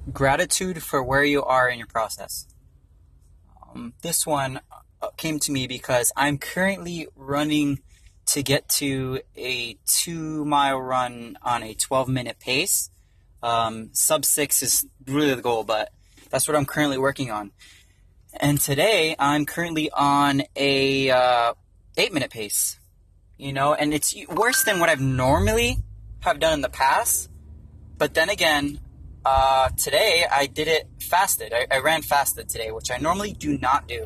Gratitude for where you are in your process. This one came to me because I'm currently running to get to a 2 mile run on a 12-minute pace. Sub 6 is really the goal, but that's what I'm currently working on. And today I'm currently on a 8-minute pace, and it's worse than what I've normally have done in the past. But then again, today I did it fasted. I ran fasted today, which I normally do not do.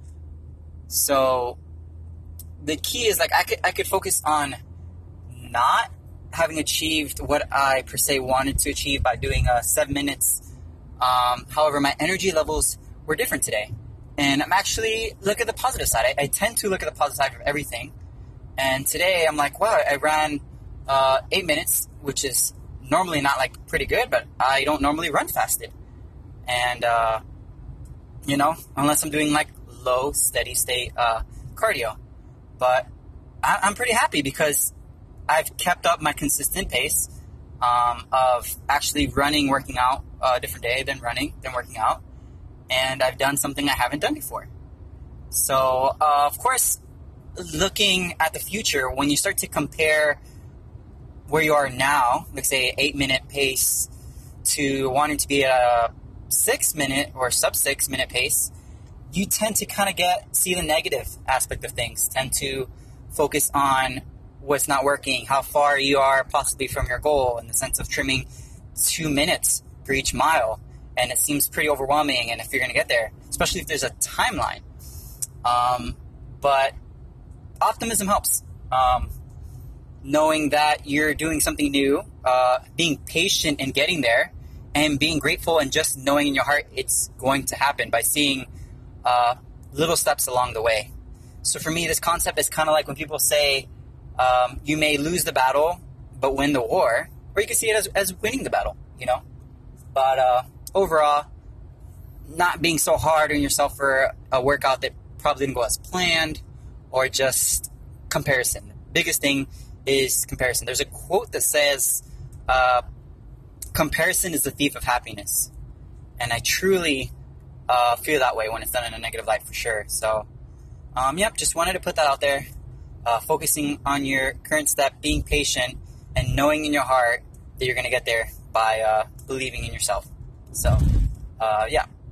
So the key is I could focus on not having achieved what I per se wanted to achieve by doing 7 minutes. However, my energy levels were different today. And I'm actually look at the positive side. I tend to look at the positive side of everything. And today I'm like, wow, I ran 8 minutes, which is normally not pretty good, but I don't normally run fasted. And, unless I'm doing low, steady state cardio. But I'm pretty happy because I've kept up my consistent pace of actually working out a different day than working out. And I've done something I haven't done before. So, of course, looking at the future, when you start to compare where you are now, let's say 8-minute pace, to wanting to be at a 6-minute or sub 6-minute pace, you tend to kind of see the negative aspect of things, tend to focus on what's not working, how far you are possibly from your goal in the sense of trimming 2 minutes for each mile. And it seems pretty overwhelming, and if you're going to get there, especially if there's a timeline. But optimism helps. Knowing that you're doing something new, being patient in getting there, and being grateful and just knowing in your heart it's going to happen by seeing little steps along the way. So for me, this concept is kind of like when people say you may lose the battle but win the war, or you can see it as winning the battle, But overall, not being so hard on yourself for a workout that probably didn't go as planned, or just comparison. The biggest thing is comparison. There's a quote that says, comparison is the thief of happiness. And I truly feel that way when it's done in a negative light, for sure. So, just wanted to put that out there. Focusing on your current step, being patient, and knowing in your heart that you're going to get there by believing in yourself. So,